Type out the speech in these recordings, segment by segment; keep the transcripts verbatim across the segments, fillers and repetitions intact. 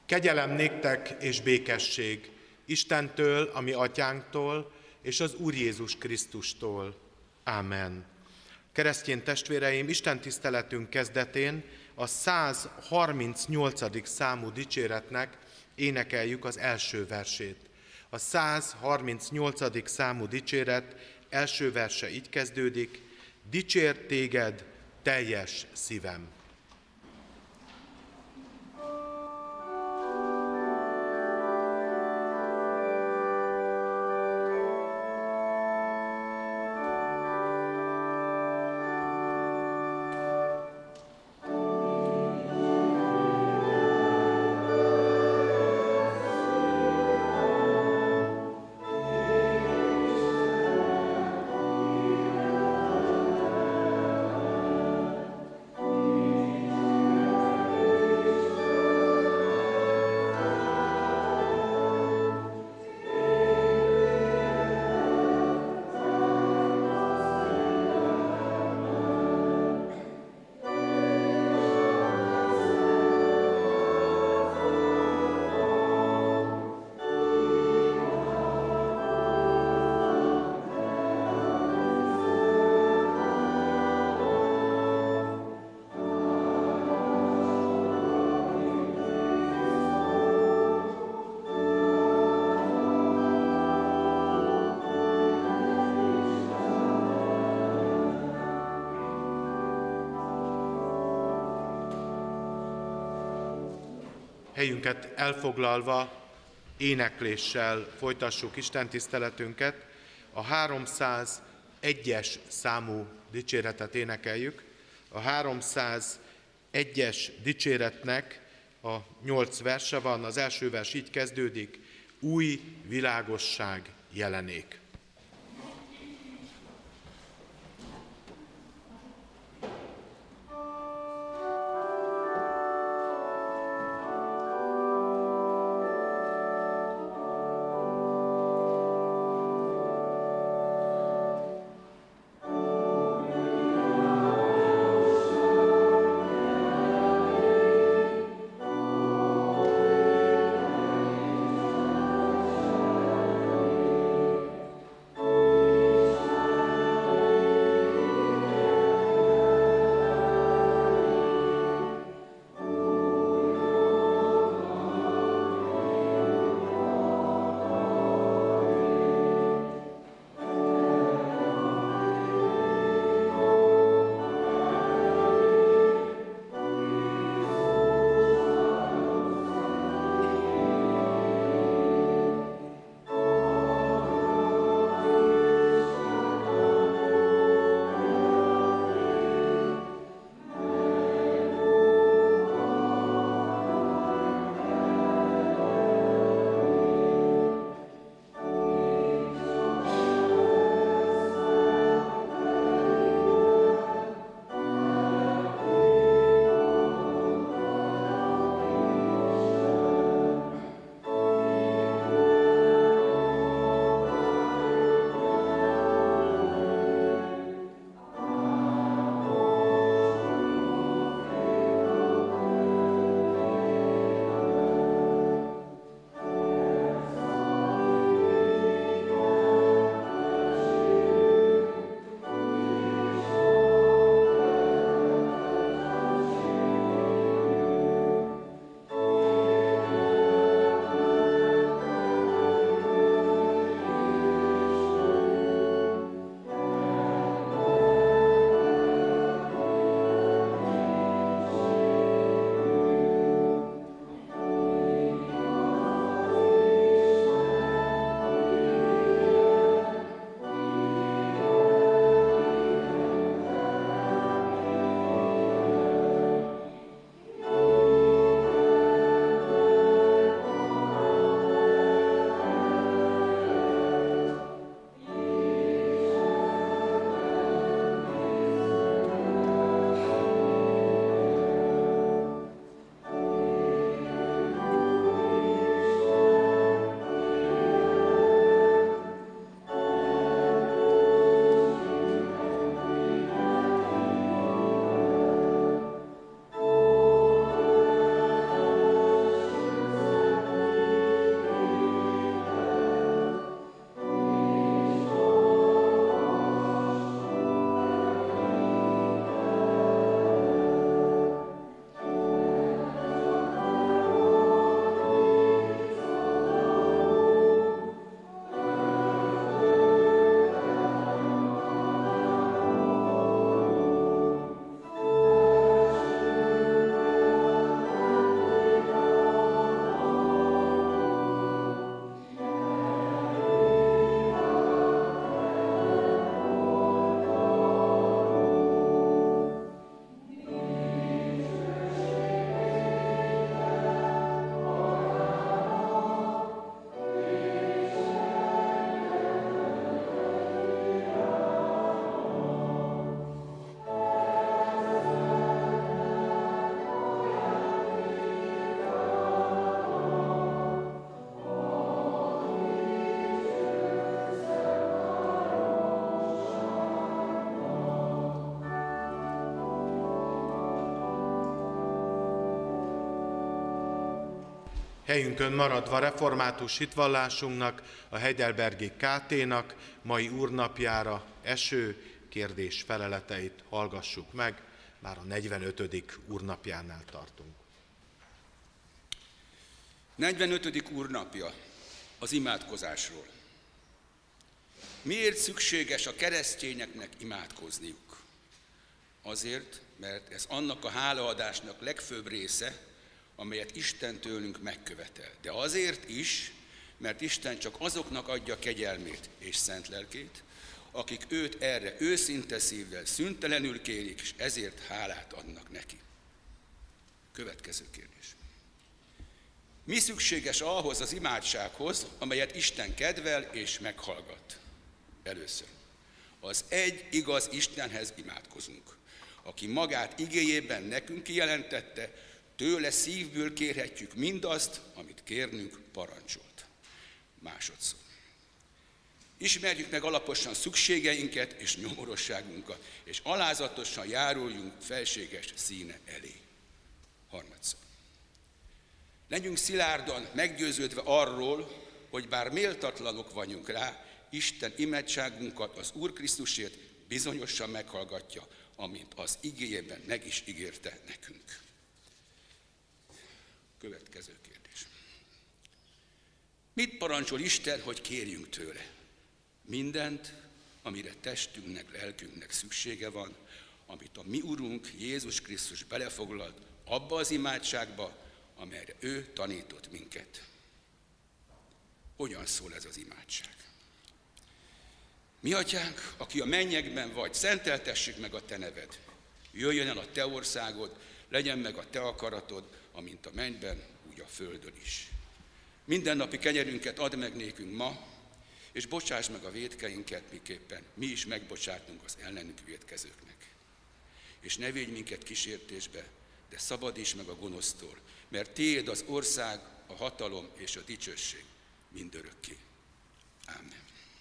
Kegyelem néktek és békesség Istentől, a mi atyánktól, és az Úr Jézus Krisztustól. Ámen. Keresztény testvéreim, Isten tiszteletünk kezdetén a száz harmincnyolcadik számú dicséretnek énekeljük az első versét. A száz harmincnyolcadik számú dicséret első verse így kezdődik: Dicsér téged, teljes szívem. Helyünket elfoglalva, énekléssel folytassuk istentiszteletünket. A háromszázegyes számú dicséretet énekeljük. A háromszázegyes dicséretnek a nyolc verse van. Az első vers így kezdődik: Új világosság jelenék. Helyünkön maradva református hitvallásunknak, a Heidelbergi ká té-nak mai úrnapjára eső kérdés feleleteit hallgassuk meg, már a negyvenötödik úrnapjánál tartunk. negyvenötödik úrnapja az imádkozásról. Miért szükséges a keresztényeknek imádkozniuk? Azért, mert ez annak a hálaadásnak legfőbb része, amelyet Isten tőlünk megkövetel. De azért is, mert Isten csak azoknak adja kegyelmét és szent lelkét, akik őt erre őszinte szívvel, szüntelenül kérik, és ezért hálát adnak neki. Következő kérdés. Mi szükséges ahhoz az imádsághoz, amelyet Isten kedvel és meghallgat? Először. Az egy igaz Istenhez imádkozunk, aki magát igéjében nekünk kijelentette, tőle szívből kérhetjük mindazt, amit kérnünk parancsolt. Másodszor. Ismerjük meg alaposan szükségeinket és nyomorosságunkat, és alázatosan járuljunk felséges színe elé. Harmadszor. Legyünk szilárdan meggyőződve arról, hogy bár méltatlanok vagyunk rá, Isten imádságunkat az Úr Krisztusért bizonyosan meghallgatja, amint az igéjében meg is ígérte nekünk. Következő kérdés. Mit parancsol Isten, hogy kérjünk tőle? Mindent, amire testünknek, lelkünknek szüksége van, amit a mi Urunk Jézus Krisztus belefoglalt abba az imádságba, amelyre ő tanított minket. Hogyan szól ez az imádság? Mi atyánk, aki a mennyekben vagy, szenteltessék meg a te neved. Jöjjön el a te országod, legyen meg a te akaratod, amint a mennyben, úgy a földön is. Mindennapi kenyerünket add meg nékünk ma, és bocsáss meg a vétkeinket, miképpen mi is megbocsátunk az ellenünk vétkezőknek. És ne védj minket kísértésbe, de szabadíts meg a gonosztól, mert tiéd az ország, a hatalom és a dicsőség mindörökké. Ámen.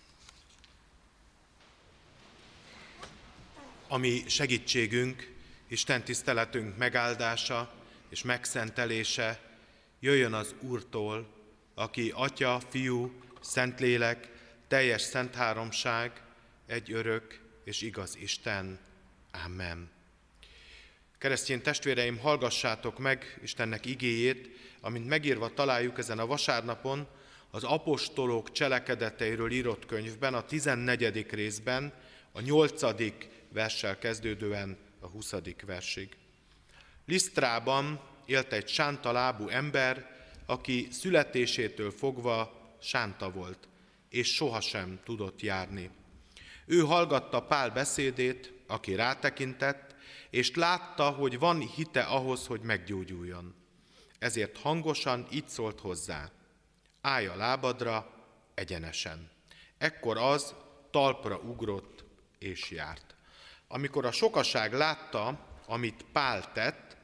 A mi segítségünk, Isten tiszteletünk megáldása és megszentelése jöjjön az Úrtól, aki Atya, Fiú, Szentlélek, teljes szent háromság, egy örök és igaz Isten. Amen. Keresztény testvéreim, hallgassátok meg Istennek igéjét, amint megírva találjuk ezen a vasárnapon az apostolok cselekedeteiről írott könyvben, a tizennegyedik részben, a nyolcadik verssel kezdődően a huszadik versig. Lisztrában élt egy sántalábú ember, aki születésétől fogva sánta volt, és sohasem tudott járni. Ő hallgatta Pál beszédét, aki rátekintett, és látta, hogy van hite ahhoz, hogy meggyógyuljon. Ezért hangosan így szólt hozzá: állj a lábadra egyenesen. Ekkor az talpra ugrott és járt. Amikor a sokaság látta, amit Pál tett,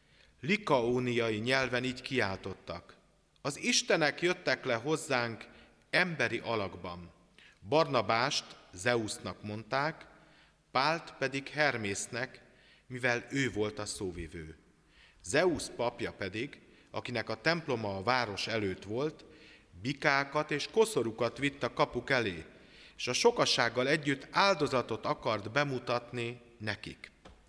likaóniai nyelven így kiáltottak: az istenek jöttek le hozzánk emberi alakban. Barnabást Zeusznak mondták, Pált pedig Hermésznek, mivel ő volt a szóvivő. Zeusz papja pedig, akinek a temploma a város előtt volt, bikákat és koszorukat vitt a kapuk elé, és a sokasággal együtt áldozatot akart bemutatni nekik.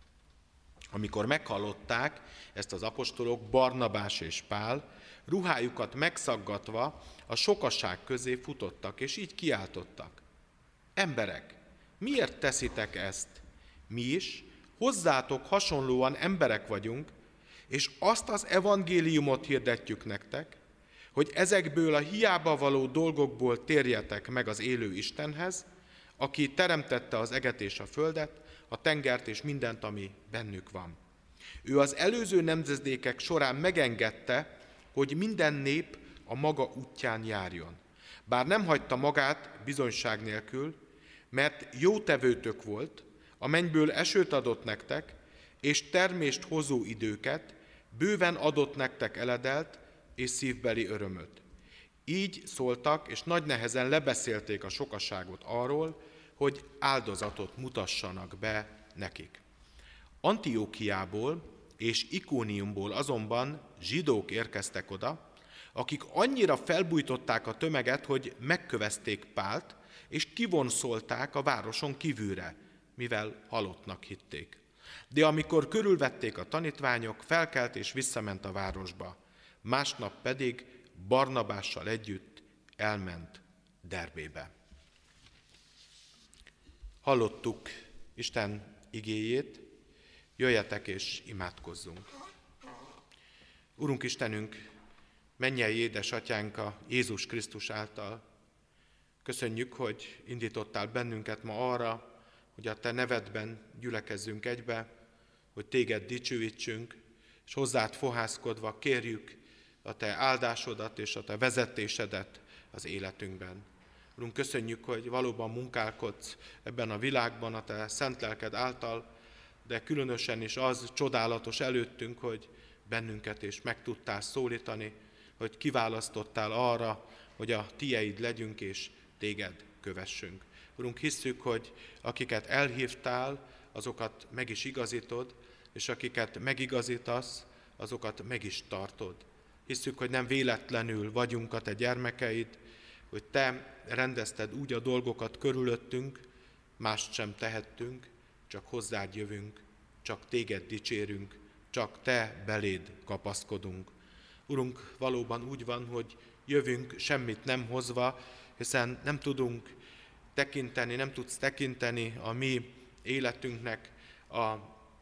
Amikor meghallották ezt az apostolok, Barnabás és Pál, ruhájukat megszaggatva a sokaság közé futottak, és így kiáltottak: emberek, miért teszitek ezt? Mi is hozzátok hasonlóan emberek vagyunk, és azt az evangéliumot hirdetjük nektek, hogy ezekből a hiába való dolgokból térjetek meg az élő Istenhez, aki teremtette az eget és a földet, a tengert és mindent, ami bennük van. Ő az előző nemzedékek során megengedte, hogy minden nép a maga útján járjon. Bár nem hagyta magát bizonyság nélkül, mert jótevőtök volt, a mennyből esőt adott nektek, és termést hozó időket, bőven adott nektek eledelt és szívbeli örömöt. Így szóltak, és nagy nehezen lebeszélték a sokaságot arról, hogy áldozatot mutassanak be nekik. Antiókiából és Ikóniumból azonban zsidók érkeztek oda, akik annyira felbújtották a tömeget, hogy megkövezték Pált, és kivonszolták a városon kívülre, mivel halottnak hitték. De amikor körülvették a tanítványok, felkelt és visszament a városba. Másnap pedig Barnabással együtt elment Derbébe. Hallottuk Isten igéjét, jöjjetek és imádkozzunk. Urunk Istenünk, mennyei édesatyánk a Jézus Krisztus által, köszönjük, hogy indítottál bennünket ma arra, hogy a Te nevedben gyülekezzünk egybe, hogy Téged dicsőítsünk, és hozzád fohászkodva kérjük a Te áldásodat és a Te vezetésedet az életünkben. Urunk, köszönjük, hogy valóban munkálkodsz ebben a világban a Te szent lelked által, de különösen is az csodálatos előttünk, hogy bennünket is meg tudtál szólítani, hogy kiválasztottál arra, hogy a tieid legyünk és Téged kövessünk. Urunk, hisszük, hogy akiket elhívtál, azokat meg is igazítod, és akiket megigazítasz, azokat meg is tartod. Hisszük, hogy nem véletlenül vagyunk a Te gyermekeid, hogy Te rendezted úgy a dolgokat körülöttünk, mást sem tehettünk, csak hozzád jövünk, csak Téged dicsérünk, csak Te beléd kapaszkodunk. Urunk, valóban úgy van, hogy jövünk semmit nem hozva, hiszen nem tudunk tekinteni, nem tudsz tekinteni a mi életünknek a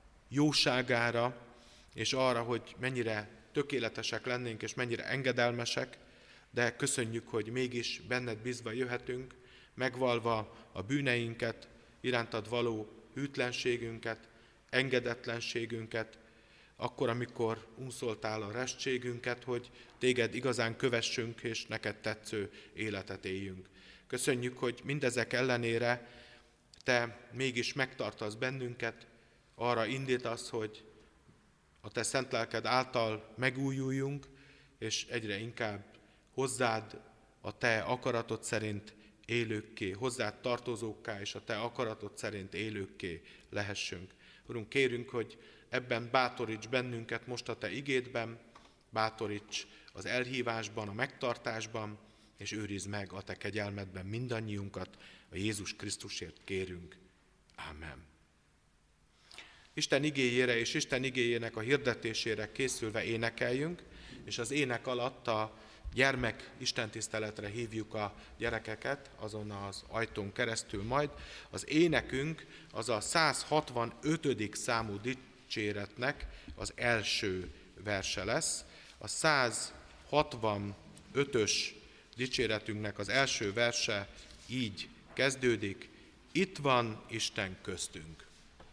jóságára, és arra, hogy mennyire tökéletesek lennénk, és mennyire engedelmesek, de köszönjük, hogy mégis benned bízva jöhetünk, megvalva a bűneinket, irántad való hűtlenségünket, engedetlenségünket, akkor, amikor unszoltál a restségünket, hogy Téged igazán kövessünk, és neked tetsző életet éljünk. Köszönjük, hogy mindezek ellenére Te mégis megtartasz bennünket, arra indítasz, hogy a Te szent lelked által megújuljunk, és egyre inkább hozzád a Te akaratod szerint élőkké, hozzád tartozókká, és a Te akaratod szerint élőkké lehessünk. Urunk, kérünk, hogy ebben bátoríts bennünket most a Te igédben, bátoríts az elhívásban, a megtartásban, és őrizd meg a Te kegyelmedben mindannyiunkat, a Jézus Krisztusért kérünk. Ámen. Isten igéjére és Isten igéjének a hirdetésére készülve énekeljünk, és az ének alatt a gyermek istentiszteletre hívjuk a gyerekeket, azon az ajtón keresztül majd. Az énekünk az a száz hatvanötödik számú dicséretnek az első verse lesz. A száz hatvanötös dicséretünknek az első verse így kezdődik: Itt van Isten köztünk.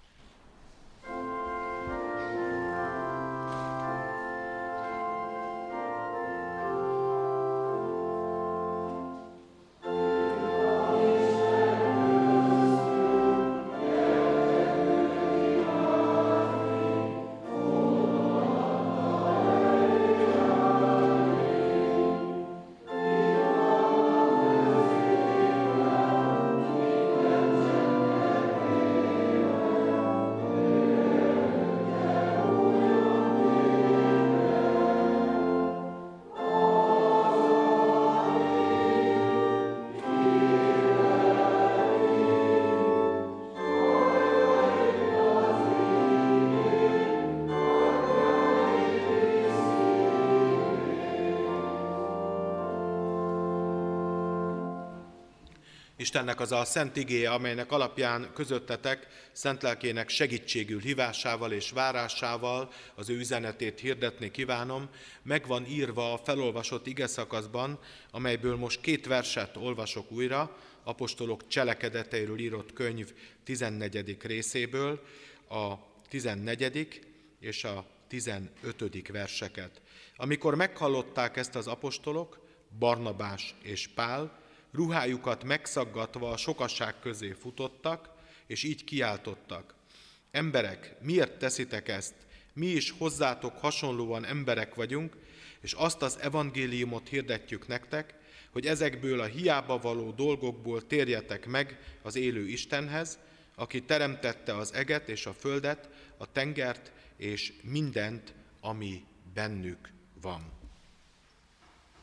Istennek az a szent igéje, amelynek alapján közöttetek szent lelkének segítségül hívásával és várásával az ő üzenetét hirdetni kívánom, meg van írva a felolvasott igeszakaszban, amelyből most két verset olvasok újra, apostolok cselekedeteiről írott könyv tizennegyedik részéből, a tizennegyedik és a tizenötödik verseket. Amikor meghallották ezt az apostolok, Barnabás és Pál, ruhájukat megszaggatva a sokaság közé futottak, és így kiáltottak: Emberek, miért teszitek ezt? Mi is hozzátok hasonlóan emberek vagyunk, és azt az evangéliumot hirdetjük nektek, hogy ezekből a hiába való dolgokból térjetek meg az élő Istenhez, aki teremtette az eget és a földet, a tengert és mindent, ami bennük van.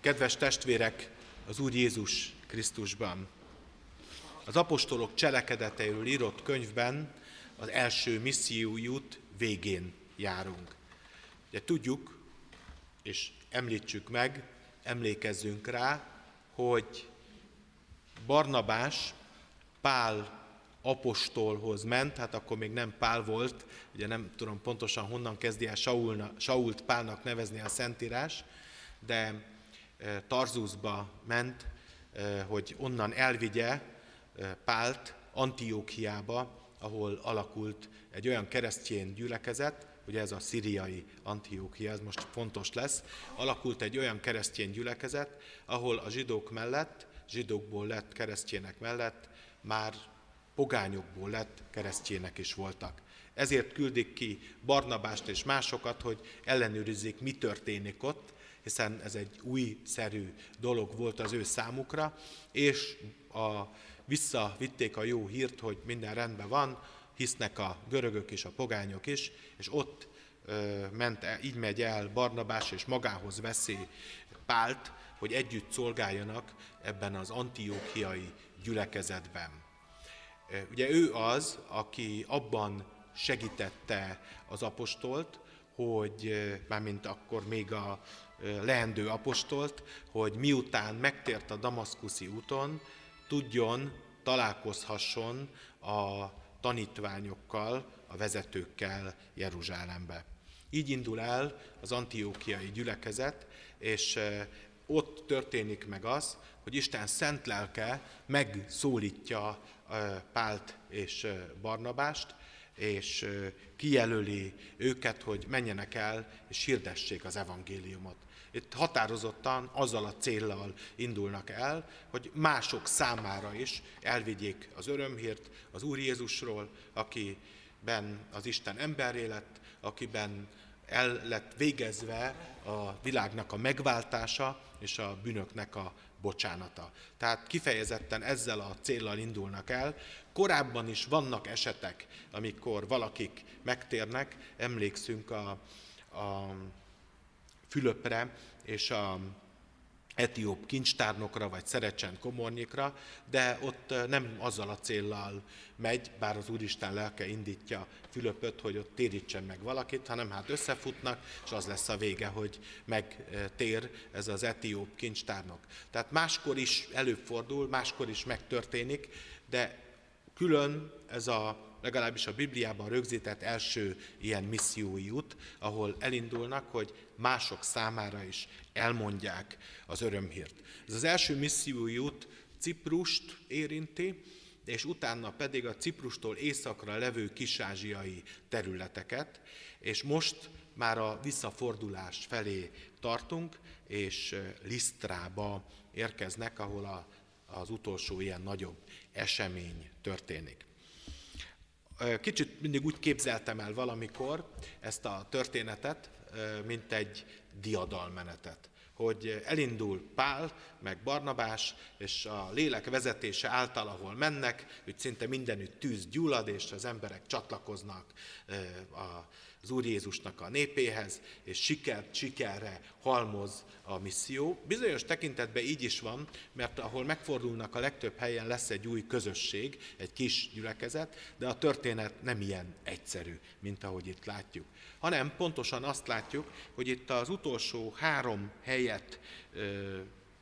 Kedves testvérek az Úr Jézus Krisztusban! Az apostolok cselekedeteiről írott könyvben az első missziójút végén járunk. Ugye tudjuk, és említsük meg, emlékezzünk rá, hogy Barnabás Pál apostolhoz ment, hát akkor még nem Pál volt, ugye nem tudom pontosan honnan kezdi el Saulna, Sault Pálnak nevezni a Szentírás, de Tarzuszba ment, hogy onnan elvigye Pált Antiókiába, ahol alakult egy olyan keresztény gyülekezet, ugye ez a szíriai Antiókia, ez most fontos lesz, alakult egy olyan keresztény gyülekezet, ahol a zsidók mellett, zsidókból lett keresztjének mellett, már pogányokból lett keresztjének is voltak. Ezért küldik ki Barnabást és másokat, hogy ellenőrizzék, mi történik ott, hiszen ez egy újszerű dolog volt az ő számukra, és a, visszavitték a jó hírt, hogy minden rendben van, hisznek a görögök és a pogányok is, és ott ö, ment el, így megy el Barnabás, és magához veszi Pált, hogy együtt szolgáljanak ebben az antiókiai gyülekezetben. Ugye ő az, aki abban segítette az apostolt, hogy mármint akkor még a leendő apostolt, hogy miután megtért a damaszkuszi úton, tudjon, találkozhasson a tanítványokkal, a vezetőkkel Jeruzsálembe. Így indul el az antiókiai gyülekezet, és ott történik meg az, hogy Isten szent lelke megszólítja Pált és Barnabást, és kijelöli őket, hogy menjenek el, és hirdessék az evangéliumot. Itt határozottan azzal a céllal indulnak el, hogy mások számára is elvigyék az örömhírt az Úr Jézusról, akiben az Isten emberré lett, akiben el lett végezve a világnak a megváltása és a bűnöknek a bocsánata. Tehát kifejezetten ezzel a céllal indulnak el. Korábban is vannak esetek, amikor valakik megtérnek, emlékszünk a, a Fülöpre és a etióp kincstárnokra, vagy Szerecsend komornyikra, de ott nem azzal a céllal megy, bár az Úristen lelke indítja Fülöpöt, hogy ott térítsen meg valakit, hanem hát összefutnak, és az lesz a vége, hogy megtér ez az etióp kincstárnok. Tehát máskor is előfordul, máskor is megtörténik, de külön ez a legalábbis a Bibliában rögzített első ilyen missziói út, ahol elindulnak, hogy mások számára is elmondják az örömhírt. Ez az első missziói út Ciprust érinti, és utána pedig a Ciprustól északra levő kis-ázsiai területeket, és most már a visszafordulás felé tartunk, és Lisztrába érkeznek, ahol a, az utolsó ilyen nagyobb esemény történik. Kicsit mindig úgy képzeltem el valamikor ezt a történetet, mint egy diadalmenetet, hogy elindul Pál, meg Barnabás, és a lélek vezetése által, ahol mennek, hogy szinte mindenütt tűz gyullad, és az emberek csatlakoznak az Úr Jézusnak a népéhez, és sikert sikerre halmoz a misszió. Bizonyos tekintetben így is van, mert ahol megfordulnak a legtöbb helyen, lesz egy új közösség, egy kis gyülekezet, de a történet nem ilyen egyszerű, mint ahogy itt látjuk. Hanem pontosan azt látjuk, hogy itt az utolsó három helyet ö,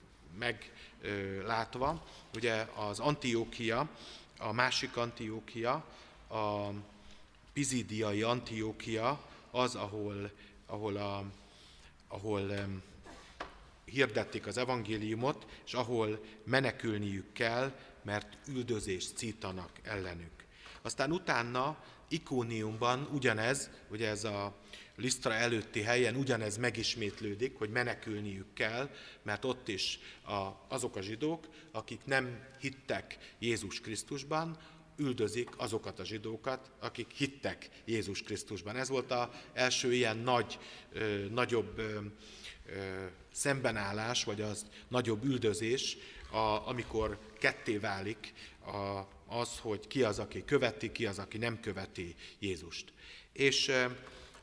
meglátva, ugye az Antiókia, a másik Antiókia, a pizidiai Antiókia az, ahol, ahol, a, ahol um, hirdették az evangéliumot, és ahol menekülniük kell, mert üldözést szítanak ellenük. Aztán utána Ikóniumban ugyanez, ugye ez a Lisztra előtti helyen ugyanez megismétlődik, hogy menekülniük kell, mert ott is a, azok a zsidók, akik nem hittek Jézus Krisztusban, üldözik azokat a zsidókat, akik hittek Jézus Krisztusban. Ez volt az első ilyen nagy, ö, nagyobb ö, ö, szembenállás, vagy az nagyobb üldözés, a, amikor ketté válik a, az, hogy ki az, aki követi, ki az, aki nem követi Jézust. És ö,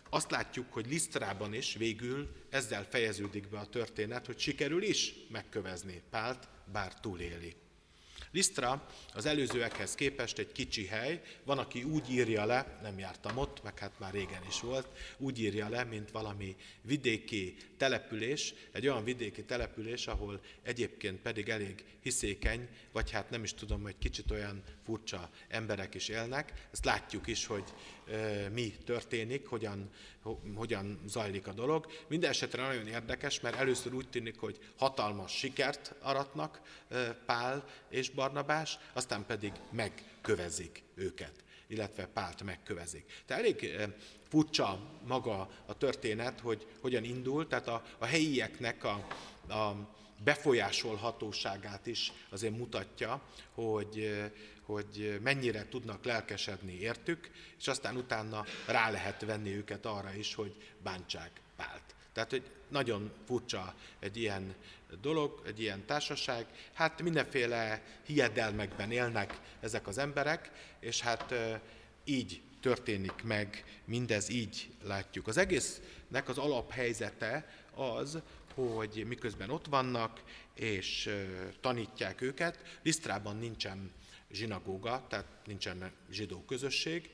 azt látjuk, hogy Lisztrában is végül ezzel fejeződik be a történet, hogy sikerül is megkövezni Pált, bár túléli. Lisztra az előzőekhez képest egy kicsi hely, van, aki úgy írja le, nem jártam ott, meg hát már régen is volt, úgy írja le, mint valami vidéki település, egy olyan vidéki település, ahol egyébként pedig elég hiszékeny, vagy hát nem is tudom, hogy kicsit olyan furcsa emberek is élnek. Ezt látjuk is, hogy e, mi történik, hogyan, ho, hogyan zajlik a dolog. Minden esetre nagyon érdekes, mert először úgy tűnik, hogy hatalmas sikert aratnak e, Pál és Barnabás, aztán pedig megkövezik őket, illetve Pált megkövezik. Tehát elég furcsa maga a történet, hogy hogyan indul, tehát a, a helyieknek a, a befolyásolhatóságát is azért mutatja, hogy, hogy mennyire tudnak lelkesedni értük, és aztán utána rá lehet venni őket arra is, hogy bántsák Pált. Tehát, hogy nagyon furcsa egy ilyen dolog, egy ilyen társaság. Hát mindenféle hiedelmekben élnek ezek az emberek, és hát így történik meg, mindez így látjuk. Az egésznek az alaphelyzete az, hogy miközben ott vannak, és tanítják őket, Lisztrában nincsen zsinagóga, tehát nincsen zsidó közösség,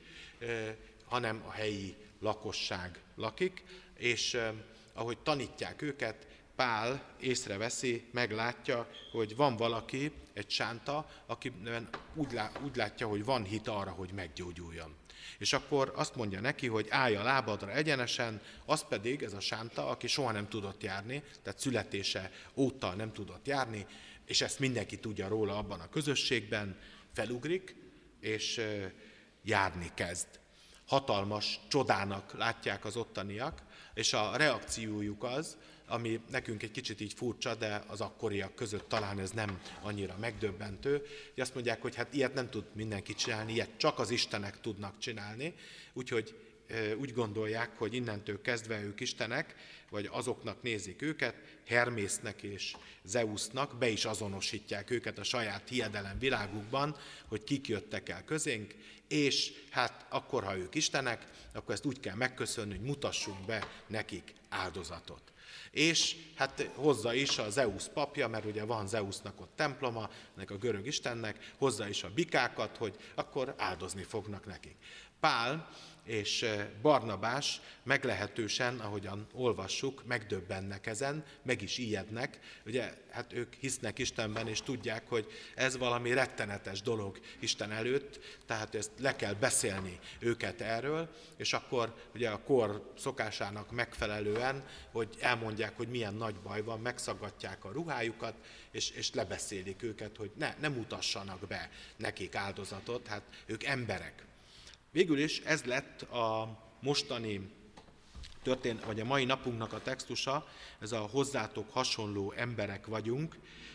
hanem a helyi lakosság lakik, és ahogy tanítják őket, Pál észreveszi, meglátja, hogy van valaki, egy sánta, aki úgy, lá, úgy látja, hogy van hit arra, hogy meggyógyuljon. És akkor azt mondja neki, hogy állj a lábadra egyenesen, az pedig, ez a sánta, aki soha nem tudott járni, tehát születése óta nem tudott járni, és ezt mindenki tudja róla abban a közösségben, felugrik, és járni kezd. Hatalmas csodának látják az ottaniak, és a reakciójuk az, ami nekünk egy kicsit így furcsa, de az akkoriak között talán ez nem annyira megdöbbentő, hogy azt mondják, hogy hát ilyet nem tud mindenki csinálni, ilyet csak az istenek tudnak csinálni, úgyhogy úgy gondolják, hogy innentől kezdve ők istenek, vagy azoknak nézik őket, Hermésznek és Zeusznak, be is azonosítják őket a saját hiedelem világukban, hogy kik jöttek el közénk, és hát akkor, ha ők istenek, akkor ezt úgy kell megköszönni, hogy mutassunk be nekik áldozatot. És hát hozza is a Zeusz papja, mert ugye van Zeusznak ott temploma, ennek a görög istennek, hozza is a bikákat, hogy akkor áldozni fognak nekik. Pál és Barnabás meglehetősen, ahogyan olvassuk, megdöbbennek ezen, meg is ijednek. Ugye, hát ők hisznek Istenben, és tudják, hogy ez valami rettenetes dolog Isten előtt, tehát ezt le kell beszélni őket erről, és akkor ugye a kor szokásának megfelelően, hogy elmondják, hogy milyen nagy baj van, megszaggatják a ruhájukat, és, és lebeszélik őket, hogy ne, ne mutassanak be nekik áldozatot, hát ők emberek. Végül is ez lett a mostani történet, vagy a mai napunknak a textusa, ez a hozzátok hasonló emberek vagyunk,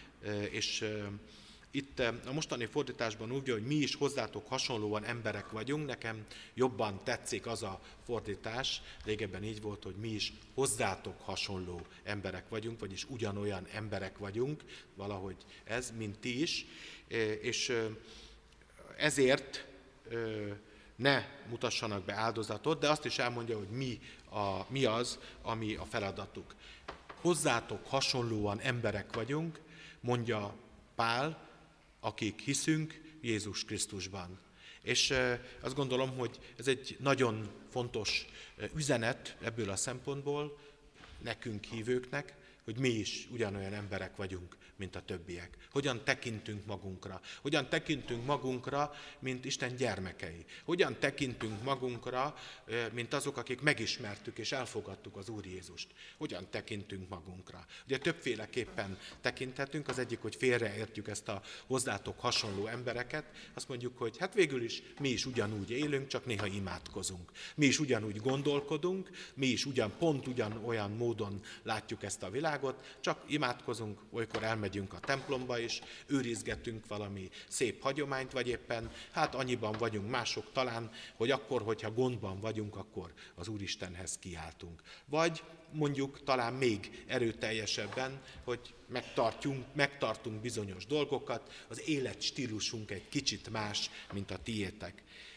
és itt a mostani fordításban úgy, hogy mi is hozzátok hasonlóan emberek vagyunk, nekem jobban tetszik az a fordítás, régebben így volt, hogy mi is hozzátok hasonló emberek vagyunk, vagyis ugyanolyan emberek vagyunk, valahogy ez, mint ti is, és ezért ne mutassanak be áldozatot, de azt is elmondja, hogy mi, a, mi az, ami a feladatuk. Hozzátok hasonlóan emberek vagyunk, mondja Pál, akik hiszünk Jézus Krisztusban. És azt gondolom, hogy ez egy nagyon fontos üzenet ebből a szempontból nekünk hívőknek, hogy mi is ugyanolyan emberek vagyunk, mint a többiek. Hogyan tekintünk magunkra? Hogyan tekintünk magunkra, mint Isten gyermekei? Hogyan tekintünk magunkra, mint azok, akik megismertük és elfogadtuk az Úr Jézust? Hogyan tekintünk magunkra? Ugye többféleképpen tekinthetünk, az egyik, hogy félreértjük ezt a hozzátok hasonló embereket, azt mondjuk, hogy hát végül is mi is ugyanúgy élünk, csak néha imádkozunk. Mi is ugyanúgy gondolkodunk, mi is ugyan, pont ugyan olyan módon látjuk ezt a világot, csak imádkozunk, olykor elmegyünk a templomba is, őrizgetünk valami szép hagyományt, vagy éppen hát annyiban vagyunk mások talán, hogy akkor, hogyha gondban vagyunk, akkor az Úristenhez kiáltunk. Vagy mondjuk talán még erőteljesebben, hogy megtartjunk, megtartunk bizonyos dolgokat, az életstílusunk egy kicsit más, mint a tiétek.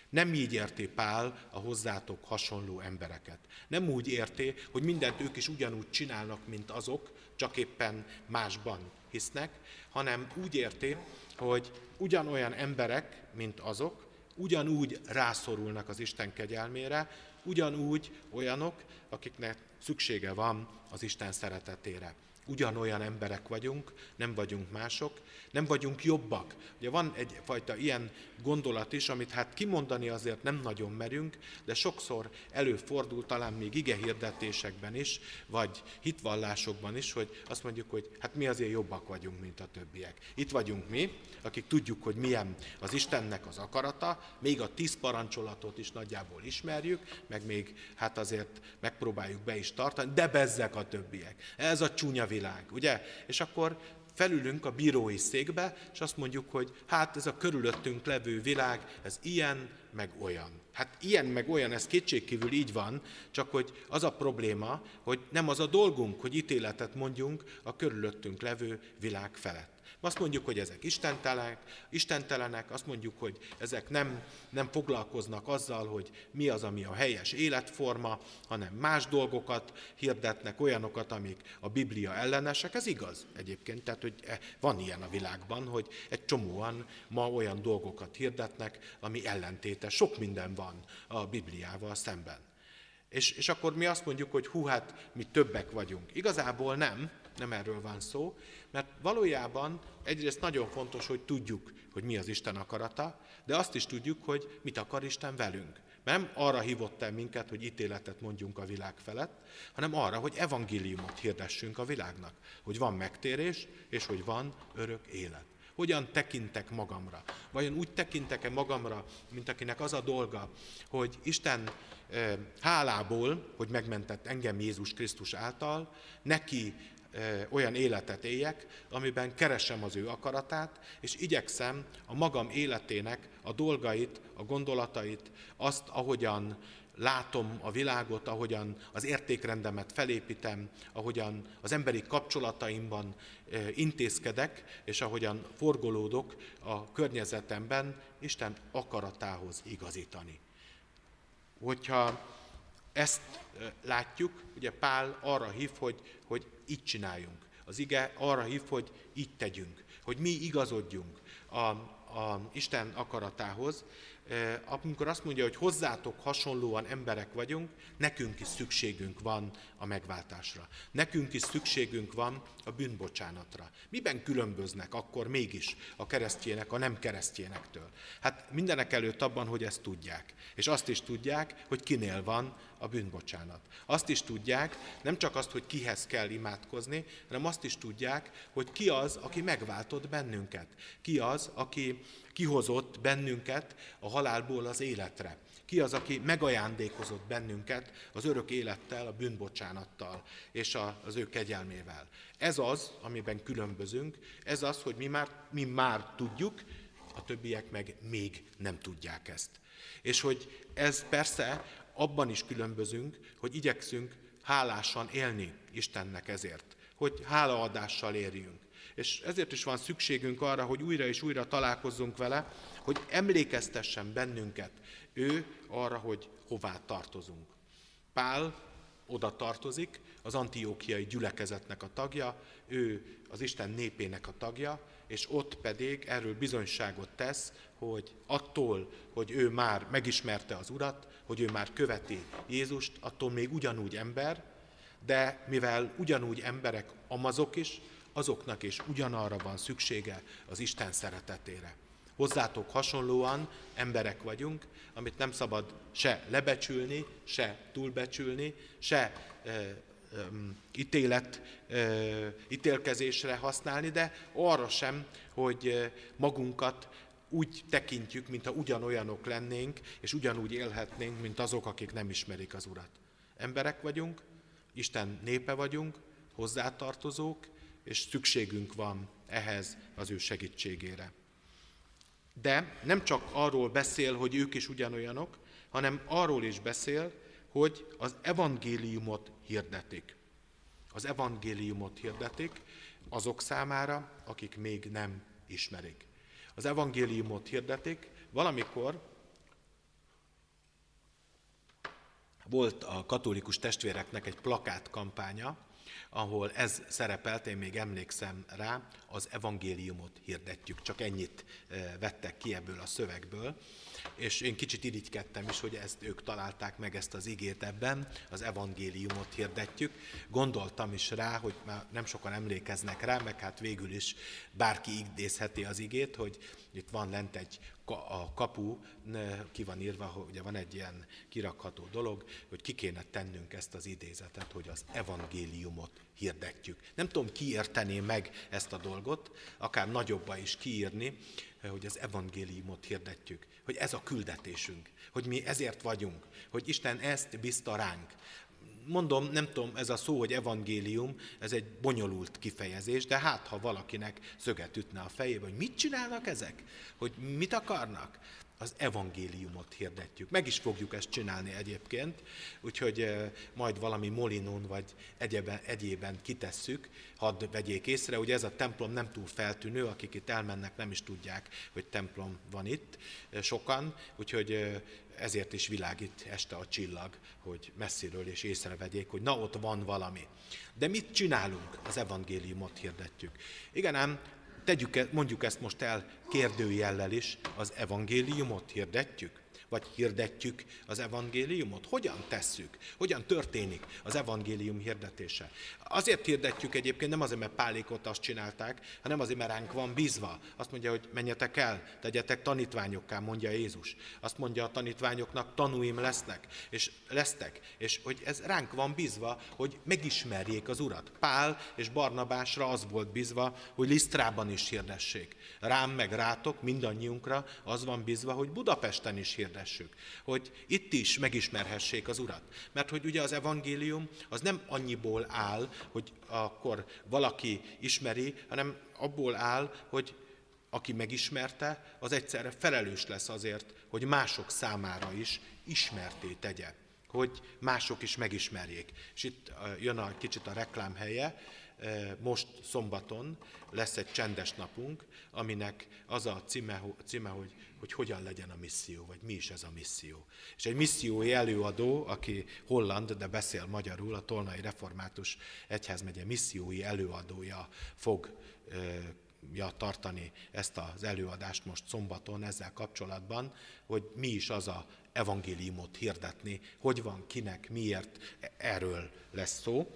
Nem így érti Pál a hozzátok hasonló embereket. Nem úgy érti, hogy mindent ők is ugyanúgy csinálnak, mint azok, csak éppen másban hisznek, hanem úgy érti, hogy ugyanolyan emberek, mint azok, ugyanúgy rászorulnak az Isten kegyelmére, ugyanúgy olyanok, akiknek szüksége van az Isten szeretetére. Ugyanolyan emberek vagyunk, nem vagyunk mások, nem vagyunk jobbak. Ugye van egyfajta ilyen gondolat is, amit hát kimondani azért nem nagyon merünk, de sokszor előfordul talán még igehirdetésekben is, vagy hitvallásokban is, hogy azt mondjuk, hogy hát mi azért jobbak vagyunk, mint a többiek. Itt vagyunk mi, akik tudjuk, hogy milyen az Istennek az akarata, még a tíz parancsolatot is nagyjából ismerjük, meg még hát azért megpróbáljuk be is tartani, de bezzek a többiek. Ez a csúnya világ, ugye? És akkor felülünk a bírói székbe, és azt mondjuk, hogy hát ez a körülöttünk levő világ, ez ilyen, meg olyan. Hát ilyen, meg olyan, ez kétségkívül így van, csak hogy az a probléma, hogy nem az a dolgunk, hogy ítéletet mondjunk a körülöttünk levő világ felett. Azt mondjuk, hogy ezek istentelenek, istentelenek, azt mondjuk, hogy ezek nem, nem foglalkoznak azzal, hogy mi az, ami a helyes életforma, hanem más dolgokat hirdetnek, olyanokat, amik a Biblia ellenesek. Ez igaz egyébként, tehát hogy van ilyen a világban, hogy egy csomóan ma olyan dolgokat hirdetnek, ami ellentétes. Sok minden van a Bibliával szemben. És, és akkor mi azt mondjuk, hogy hú, hát mi többek vagyunk. Igazából nem, nem erről van szó, mert valójában egyrészt nagyon fontos, hogy tudjuk, hogy mi az Isten akarata, de azt is tudjuk, hogy mit akar Isten velünk. Mert nem arra hívott el minket, hogy ítéletet mondjunk a világ felett, hanem arra, hogy evangéliumot hirdessünk a világnak, hogy van megtérés, és hogy van örök élet. Hogyan tekintek magamra? Vajon úgy tekintek-e magamra, mint akinek az a dolga, hogy Isten e, hálából, hogy megmentett engem Jézus Krisztus által, neki e, olyan életet éljek, amiben keresem az ő akaratát, és igyekszem a magam életének a dolgait, a gondolatait, azt, ahogyan látom a világot, ahogyan az értékrendemet felépítem, ahogyan az emberi kapcsolataimban intézkedek, és ahogyan forgolódok a környezetemben, Isten akaratához igazítani. Hogyha ezt látjuk, ugye Pál arra hív, hogy, hogy így csináljunk. Az ige arra hív, hogy így tegyünk, hogy mi igazodjunk a, a Isten akaratához, amikor azt mondja, hogy hozzátok hasonlóan emberek vagyunk, nekünk is szükségünk van a megváltásra. Nekünk is szükségünk van a bűnbocsánatra. Miben különböznek akkor mégis a keresztjének a nem keresztjénektől? Hát mindenek előtt abban, hogy ezt tudják. És azt is tudják, hogy kinél van a bűnbocsánat. Azt is tudják, nem csak azt, hogy kihez kell imádkozni, hanem azt is tudják, hogy ki az, aki megváltott bennünket. Ki az, aki kihozott bennünket a halálból az életre. Ki az, aki megajándékozott bennünket az örök élettel, a bűnbocsánattal és az ő kegyelmével. Ez az, amiben különbözünk, ez az, hogy mi már, mi már tudjuk, a többiek meg még nem tudják ezt. És hogy ez persze abban is különbözünk, hogy igyekszünk hálásan élni Istennek ezért, hogy hálaadással érjünk. És ezért is van szükségünk arra, hogy újra és újra találkozzunk vele, hogy emlékeztessen bennünket ő arra, hogy hová tartozunk. Pál oda tartozik, az antiókiai gyülekezetnek a tagja, ő az Isten népének a tagja, és ott pedig erről bizonyságot tesz, hogy attól, hogy ő már megismerte az Urat, hogy ő már követi Jézust, attól még ugyanúgy ember, de mivel ugyanúgy emberek amazok is, azoknak is ugyanarra van szüksége az Isten szeretetére. Hozzátok hasonlóan emberek vagyunk, amit nem szabad se lebecsülni, se túlbecsülni, se e, e, ítélet, e, ítélkezésre használni, de arra sem, hogy magunkat úgy tekintjük, mintha ugyanolyanok lennénk, és ugyanúgy élhetnénk, mint azok, akik nem ismerik az Urat. Emberek vagyunk, Isten népe vagyunk, hozzátartozók, és szükségünk van ehhez az ő segítségére. De nem csak arról beszél, hogy ők is ugyanolyanok, hanem arról is beszél, hogy az evangéliumot hirdetik. Az evangéliumot hirdetik azok számára, akik még nem ismerik. Az evangéliumot hirdetik, valamikor Volt a katolikus testvéreknek egy plakátkampánya, ahol ez szerepelt, én még emlékszem rá, az evangéliumot hirdetjük. Csak ennyit vettek ki ebből a szövegből. És én kicsit irigykedtem is, hogy ezt ők találták meg, ezt az igét ebben, az evangéliumot hirdetjük. Gondoltam is rá, hogy már nem sokan emlékeznek rá, meg hát végül is bárki idézheti az igét, hogy itt van lent egy a kapu, ki van írva, hogy ugye van egy ilyen kirakható dolog, hogy ki kéne tennünk ezt az idézetet, hogy az evangéliumot hirdetjük. Nem tudom, ki értené meg ezt a dolgot, akár nagyobba is kiírni, hogy az evangéliumot hirdetjük, hogy ez a küldetésünk, hogy mi ezért vagyunk, hogy Isten ezt bízta ránk. Mondom, nem tudom, ez a szó, hogy evangélium, ez egy bonyolult kifejezés, de hát, ha valakinek szöget ütne a fejébe, hogy mit csinálnak ezek, hogy mit akarnak, az evangéliumot hirdetjük. Meg is fogjuk ezt csinálni egyébként, úgyhogy majd valami molinón vagy egyében, egyében kitesszük, hadd vegyék észre, ugye ez a templom nem túl feltűnő, akik itt elmennek, nem is tudják, hogy templom van itt sokan, úgyhogy ezért is világít este a csillag, hogy messziről és észrevegyék, hogy na, ott van valami. De mit csinálunk? Az evangéliumot hirdetjük. Igen ám, tegyük, mondjuk ezt most el kérdőjellel is, az evangéliumot hirdetjük? Vagy hirdetjük az evangéliumot? Hogyan tesszük? Hogyan történik az evangélium hirdetése? Azért hirdetjük egyébként, nem azért, mert Pálékot azt csinálták, hanem azért, mert ránk van bízva. Azt mondja, hogy menjetek el, tegyetek tanítványokká, mondja Jézus. Azt mondja a tanítványoknak, tanúim lesznek, és lesztek, és hogy ez ránk van bízva, hogy megismerjék az Urat. Pál és Barnabásra az volt bízva, hogy Lisztrában is hirdessék. Rám meg rátok, mindannyiunkra az van bízva, hogy Budapesten is hirdessük. Hogy itt is megismerhessék az Urat. Mert hogy ugye az evangélium az nem annyiból áll, hogy akkor valaki ismeri, hanem abból áll, hogy aki megismerte, az egyszerre felelős lesz azért, hogy mások számára is ismerté tegye. Hogy mások is megismerjék. És itt jön a kicsit a reklám helye. Most szombaton lesz egy csendes napunk, aminek az a címe, címe hogy, hogy hogyan legyen a misszió, vagy mi is ez a misszió. És egy missziói előadó, aki holland, de beszél magyarul, a Tolnai Református Egyházmegye missziói előadója fog ja, tartani ezt az előadást most szombaton ezzel kapcsolatban, hogy mi is az a evangéliumot hirdetni, hogy van, kinek, miért, erről lesz szó.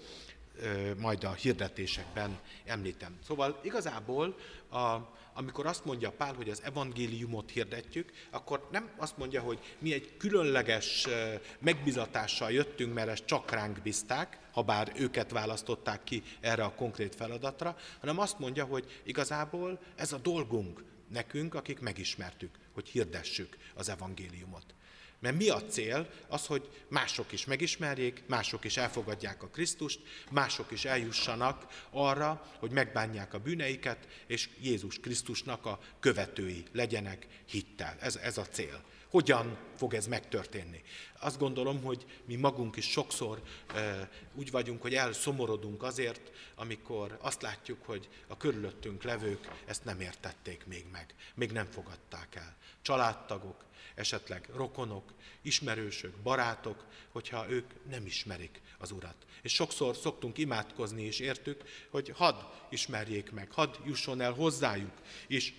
Majd a hirdetésekben említem. Szóval igazából, a, amikor azt mondja Pál, hogy az evangéliumot hirdetjük, akkor nem azt mondja, hogy mi egy különleges megbizatással jöttünk, mert ezt csak ránk bízták, ha bár őket választották ki erre a konkrét feladatra, hanem azt mondja, hogy igazából ez a dolgunk nekünk, akik megismertük, hogy hirdessük az evangéliumot. Mert mi a cél? Az, hogy mások is megismerjék, mások is elfogadják a Krisztust, mások is eljussanak arra, hogy megbánják a bűneiket, és Jézus Krisztusnak a követői legyenek hittel. Ez, ez a cél. Hogyan fog ez megtörténni? Azt gondolom, hogy mi magunk is sokszor e, úgy vagyunk, hogy elszomorodunk azért, amikor azt látjuk, hogy a körülöttünk levők ezt nem értették még meg, még nem fogadták el. Családtagok, esetleg rokonok, ismerősök, barátok, hogyha ők nem ismerik az Urat. És sokszor szoktunk imádkozni és értük, hogy hadd ismerjék meg, hadd jusson el hozzájuk is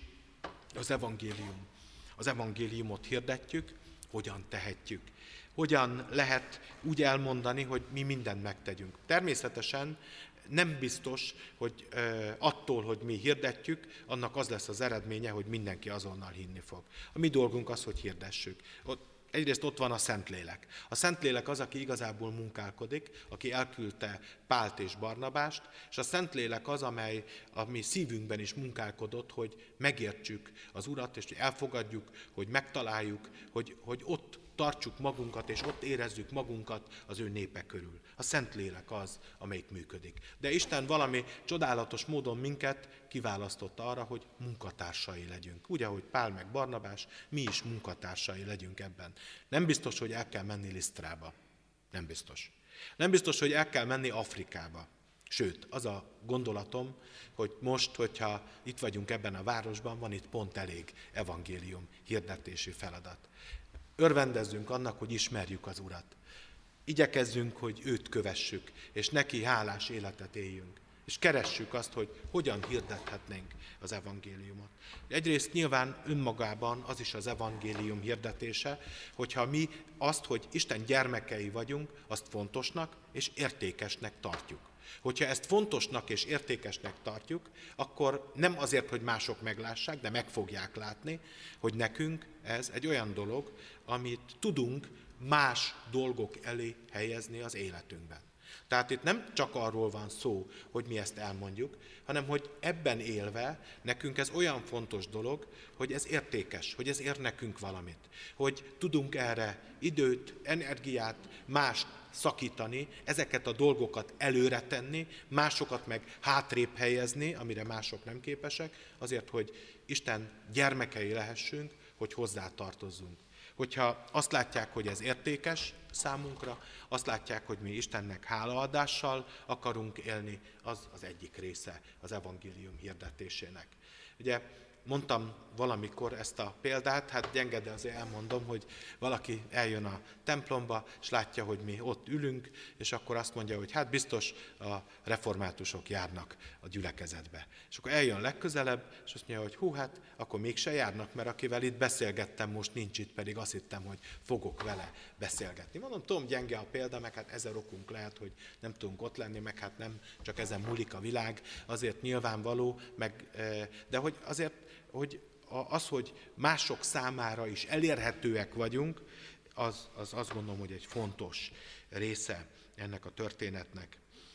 az evangélium. Az evangéliumot hirdetjük, hogyan tehetjük. Hogyan lehet úgy elmondani, hogy mi mindent megtegyünk. Természetesen nem biztos, hogy attól, hogy mi hirdetjük, annak az lesz az eredménye, hogy mindenki azonnal hinni fog. A mi dolgunk az, hogy hirdessük. Egyrészt ott van a Szentlélek. A Szentlélek az, aki igazából munkálkodik, aki elküldte Pált és Barnabást, és a Szentlélek az, amely a mi szívünkben is munkálkodott, hogy megértsük az Urat, és hogy elfogadjuk, hogy megtaláljuk, hogy, hogy ott tartsuk magunkat, és ott érezzük magunkat az ő népe körül. A Szentlélek az, amelyik működik. De Isten valami csodálatos módon minket kiválasztott arra, hogy munkatársai legyünk. Úgy, ahogy Pál meg Barnabás, mi is munkatársai legyünk ebben. Nem biztos, hogy el kell menni Lisztrába. Nem biztos. Nem biztos, hogy el kell menni Afrikába. Sőt, az a gondolatom, hogy most, hogyha itt vagyunk ebben a városban, van itt pont elég evangélium hirdetési feladat. Örvendezzünk annak, hogy ismerjük az Urat. igyekezzünk, hogy őt kövessük, és neki hálás életet éljünk. És keressük azt, hogy hogyan hirdethetnénk az evangéliumot. Egyrészt nyilván önmagában az is az evangélium hirdetése, hogyha mi azt, hogy Isten gyermekei vagyunk, azt fontosnak és értékesnek tartjuk. Hogyha ezt fontosnak és értékesnek tartjuk, akkor nem azért, hogy mások meglássák, de meg fogják látni, hogy nekünk ez egy olyan dolog, amit tudunk más dolgok elé helyezni az életünkben. Tehát itt nem csak arról van szó, hogy mi ezt elmondjuk, hanem hogy ebben élve nekünk ez olyan fontos dolog, hogy ez értékes, hogy ez ér nekünk valamit. Hogy tudunk erre időt, energiát, mást szakítani, ezeket a dolgokat előre tenni, másokat meg hátrébb helyezni, amire mások nem képesek, azért, hogy Isten gyermekei lehessünk, hogy hozzá tartozzunk. Hogyha azt látják, hogy ez értékes számunkra, azt látják, hogy mi Istennek hálaadással akarunk élni, az az egyik része az evangélium hirdetésének. Ugye mondtam valamikor ezt a példát, hát gyenge, de azért elmondom, hogy valaki eljön a templomba, és látja, hogy mi ott ülünk, és akkor azt mondja, hogy hát biztos a reformátusok járnak a gyülekezetbe. És akkor eljön legközelebb, és azt mondja, hogy hú, hát akkor mégse járnak, mert akivel itt beszélgettem, most nincs itt, pedig azt hittem, hogy fogok vele beszélgetni. Mondom, tudom, gyenge a példa, meg hát ezer okunk lehet, hogy nem tudunk ott lenni, meg hát nem csak ezen múlik a világ, azért nyilvánvaló, meg, de hogy azért, hogy az, hogy mások számára is elérhetőek vagyunk, az, az azt gondolom, hogy egy fontos része ennek a történetnek.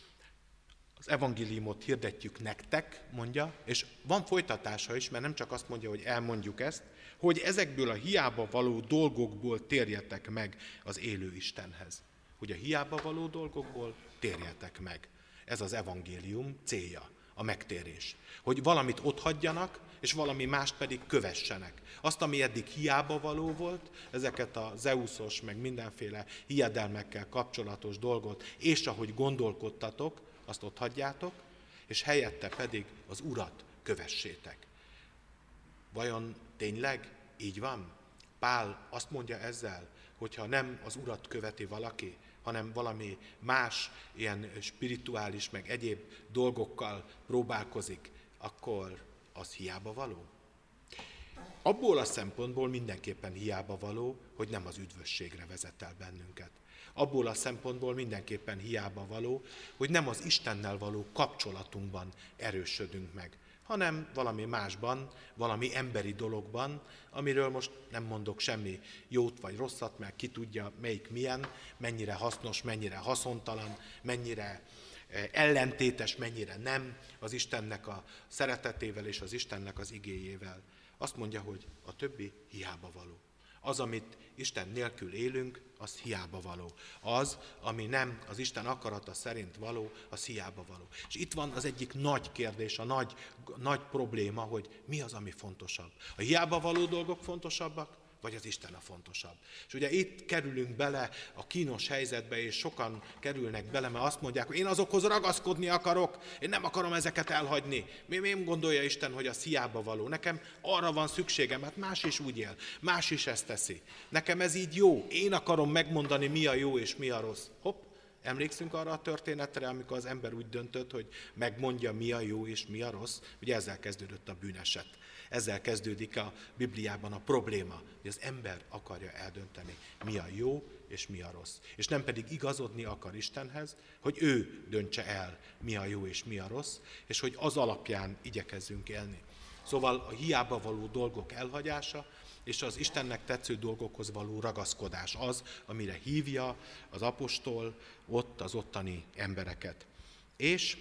Az evangéliumot hirdetjük nektek, mondja, és van folytatása is, mert nem csak azt mondja, hogy elmondjuk ezt, hogy ezekből a hiába való dolgokból térjetek meg az élő Istenhez. Hogy a hiába való dolgokból térjetek meg. Ez az evangélium célja, a megtérés. Hogy valamit otthagyjanak, és valami mást pedig kövessenek. Azt, ami eddig hiába való volt, ezeket a zeuszos, meg mindenféle hiedelmekkel kapcsolatos dolgot, és ahogy gondolkodtatok, azt otthagyjátok, és helyette pedig az Urat kövessétek. Vajon tényleg így van? Pál azt mondja ezzel, hogyha nem az Urat követi valaki, hanem valami más, ilyen spirituális, meg egyéb dolgokkal próbálkozik, akkor az hiába való? Abból a szempontból mindenképpen hiába való, hogy nem az üdvösségre vezet el bennünket. Abból a szempontból mindenképpen hiába való, hogy nem az Istennel való kapcsolatunkban erősödünk meg, hanem valami másban, valami emberi dologban, amiről most nem mondok semmi jót vagy rosszat, mert ki tudja, melyik milyen, mennyire hasznos, mennyire haszontalan, mennyire ellentétes, mennyire nem az Istennek a szeretetével és az Istennek az igéjével. Azt mondja, hogy a többi hiába való. Az, amit Isten nélkül élünk, az hiába való. Az, ami nem az Isten akarata szerint való, az hiába való. És itt van az egyik nagy kérdés, a nagy, nagy probléma, hogy mi az, ami fontosabb. A hiába való dolgok fontosabbak, vagy az Isten a fontosabb. És ugye itt kerülünk bele a kínos helyzetbe, és sokan kerülnek bele, mert azt mondják, hogy én azokhoz ragaszkodni akarok, én nem akarom ezeket elhagyni. Mi nem gondolja Isten, hogy az hiába való? Nekem arra van szükségem, hát más is úgy él, más is ezt teszi. Nekem ez így jó, én akarom megmondani, mi a jó és mi a rossz. Hopp, emlékszünk arra a történetre, amikor az ember úgy döntött, hogy megmondja, mi a jó és mi a rossz? Ugye ezzel kezdődött a bűneset. Ezzel kezdődik a Bibliában a probléma, hogy az ember akarja eldönteni, mi a jó és mi a rossz. És nem pedig igazodni akar Istenhez, hogy ő döntse el, mi a jó és mi a rossz, és hogy az alapján igyekezzünk élni. Szóval a hiába való dolgok elhagyása, és az Istennek tetsző dolgokhoz való ragaszkodás az, amire hívja az apostol ott az ottani embereket. És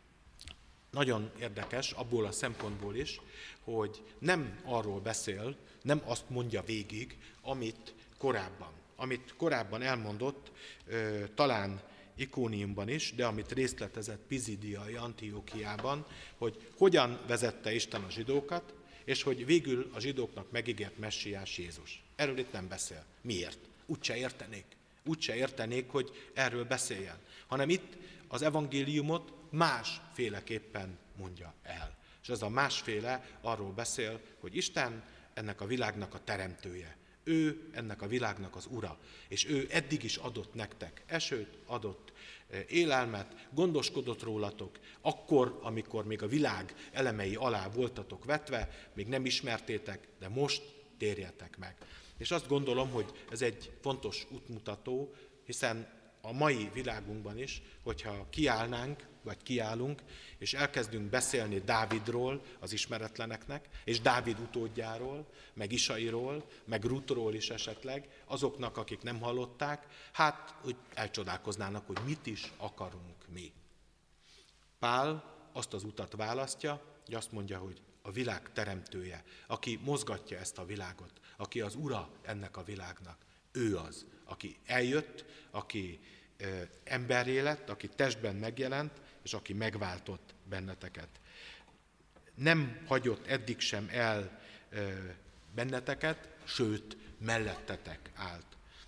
nagyon érdekes abból a szempontból is, hogy nem arról beszél, nem azt mondja végig, amit korábban. Amit korábban elmondott, talán Ikóniumban is, de amit részletezett Pizidiai Antiókiában, hogy hogyan vezette Isten a zsidókat, és hogy végül a zsidóknak megígért messiás Jézus. Erről itt nem beszél. Miért? Úgyse értenék. Úgyse értenék, hogy erről beszéljen. Hanem itt az evangéliumot másféleképpen mondja el. És ez a másféle arról beszél, hogy Isten ennek a világnak a teremtője. Ő ennek a világnak az ura, és ő eddig is adott nektek esőt, adott élelmet, gondoskodott rólatok, akkor, amikor még a világ elemei alá voltatok vetve, még nem ismertétek, de most térjetek meg. És azt gondolom, hogy ez egy fontos útmutató, hiszen a mai világunkban is, hogyha kiállnánk, vagy kiállunk, és elkezdünk beszélni Dávidról az ismeretleneknek, és Dávid utódjáról, meg Isairól, meg Rutról is esetleg, azoknak, akik nem hallották, hát úgy elcsodálkoznának, hogy mit is akarunk mi. Pál azt az utat választja, hogy azt mondja, hogy a világ teremtője, aki mozgatja ezt a világot, aki az ura ennek a világnak, ő az, aki eljött, aki ö, emberré lett, aki testben megjelent, és aki megváltott benneteket. Nem hagyott eddig sem el ö, benneteket, sőt, mellettetek állt.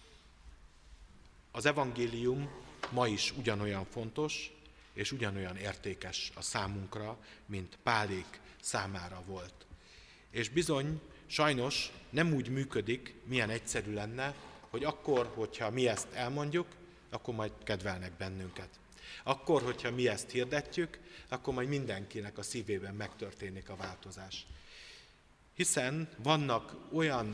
Az evangélium ma is ugyanolyan fontos, és ugyanolyan értékes a számunkra, mint Pálék számára volt. És bizony, sajnos nem úgy működik, milyen egyszerű lenne, hogy akkor, hogyha mi ezt elmondjuk, akkor majd kedvelnek bennünket. Akkor, hogyha mi ezt hirdetjük, akkor majd mindenkinek a szívében megtörténik a változás. Hiszen vannak olyan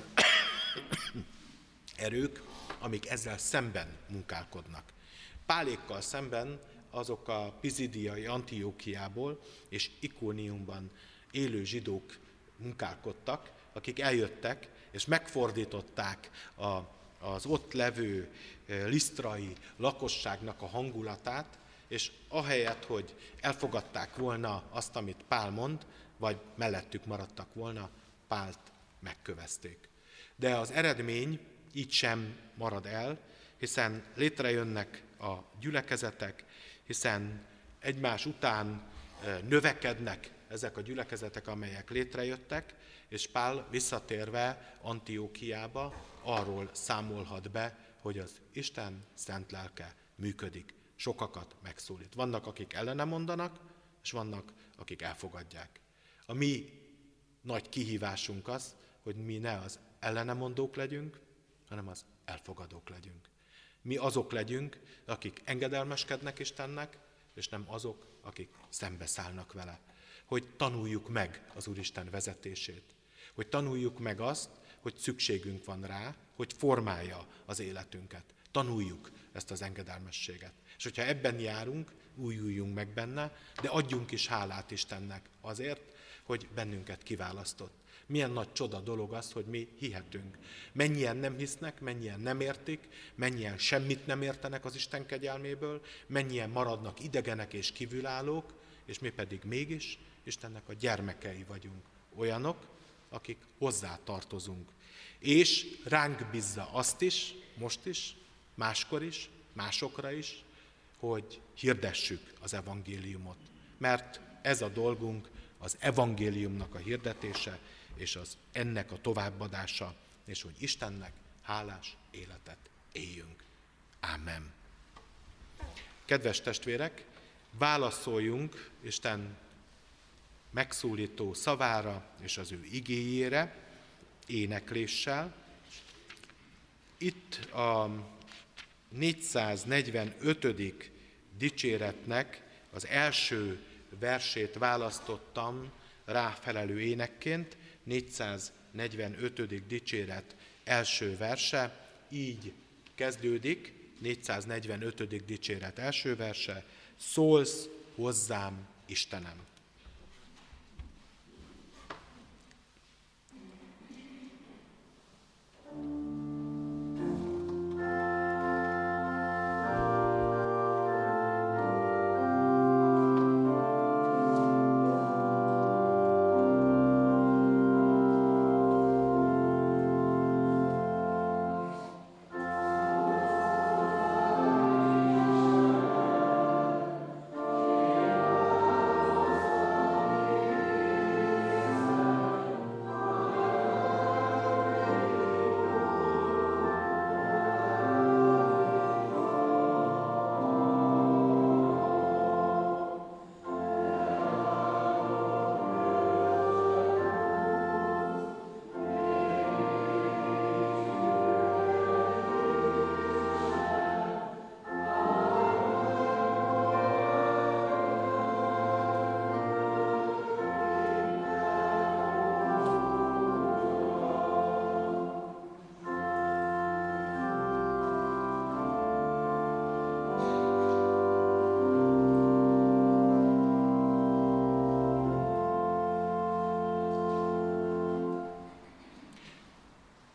erők, amik ezzel szemben munkálkodnak. Pálékkal szemben azok a pizidiai Antiókiából és Ikóniumban élő zsidók munkálkodtak, akik eljöttek és megfordították a, az ott levő lisztrai lakosságnak a hangulatát, és ahelyett, hogy elfogadták volna azt, amit Pál mond, vagy mellettük maradtak volna, Pált megkövezték. De az eredmény így sem marad el, hiszen létrejönnek a gyülekezetek, hiszen egymás után növekednek ezek a gyülekezetek, amelyek létrejöttek, és Pál visszatérve Antiókiába arról számolhat be, hogy az Isten szent lelke működik, sokakat megszólít. Vannak, akik ellene mondanak, és vannak, akik elfogadják. A mi nagy kihívásunk az, hogy mi ne az ellenemondók legyünk, hanem az elfogadók legyünk. Mi azok legyünk, akik engedelmeskednek Istennek, és nem azok, akik szembeszállnak vele. Hogy tanuljuk meg az Úristen vezetését. Hogy tanuljuk meg azt, hogy szükségünk van rá, hogy formálja az életünket. Tanuljuk ezt az engedelmességet. És hogyha ebben járunk, újuljunk meg benne, de adjunk is hálát Istennek azért, hogy bennünket kiválasztott. Milyen nagy csoda dolog az, hogy mi hihetünk. Mennyien nem hisznek, mennyien nem értik, mennyien semmit nem értenek az Isten kegyelméből, mennyien maradnak idegenek és kívülállók, és mi pedig mégis Istennek a gyermekei vagyunk. Olyanok, akik hozzá tartozunk. És ránk bízza azt is, most is, máskor is, másokra is, hogy hirdessük az evangéliumot. Mert ez a dolgunk, az evangéliumnak a hirdetése, és az ennek a továbbadása, és hogy Istennek hálás életet éljünk. Ámen. Kedves testvérek, válaszoljunk Isten megszólító szavára és az ő igéjére énekléssel. Itt a négyszáznegyvenötödik dicséretnek az első versét választottam ráfelelő énekként, négyszáznegyvenötödik dicséret első verse, így kezdődik, négyszáznegyvenötödik dicséret első verse, szólsz hozzám, Istenem.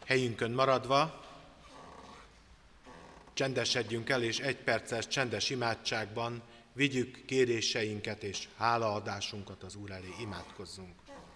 Helyünkön maradva csendesedjünk el, és egy perces csendes imádságban vigyük kéréseinket és hálaadásunkat az Úr elé, imádkozzunk.